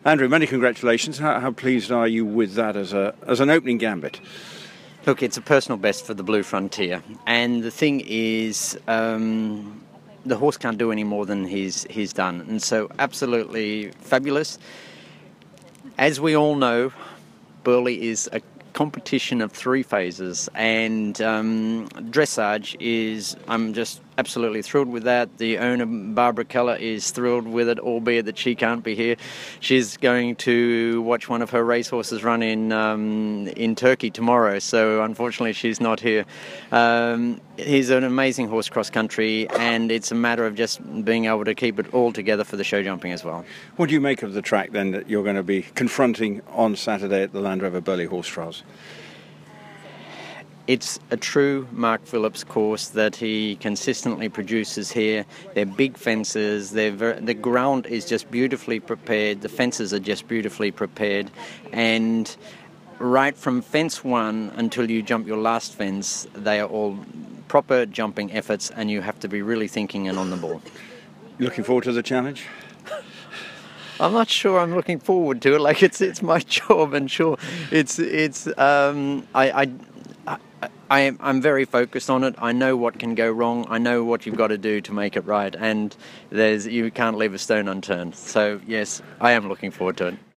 Andrew, many congratulations. How pleased are you with that as an opening gambit? Look, it's a personal best for the Blue Frontier, and the thing is, the horse can't do any more than he's done, and so absolutely fabulous. As we all know, Burghley is a competition of three phases, and dressage is, I'm just absolutely thrilled with that. The owner, Barbara Keller, is thrilled with it, albeit that she can't be here. She's going to watch one of her racehorses run in Turkey tomorrow, so unfortunately she's not here. He's an amazing horse cross country, and it's a matter of just being able to keep it all together for the show jumping as well. What do you make of the track then that you're going to be confronting on Saturday at the Land Rover Burghley Horse Trials? It's a true Mark Phillips course that he consistently produces here. They're big fences, the ground is just beautifully prepared, the fences are just beautifully prepared, and right from fence one until you jump your last fence, they are all proper jumping efforts, and you have to be really thinking and on the ball. Looking forward to the challenge? I'm not sure I'm looking forward to it. Like it's my job, and sure, I'm very focused on it. I know what can go wrong. I know what you've got to do to make it right, and you can't leave a stone unturned. So yes, I am looking forward to it.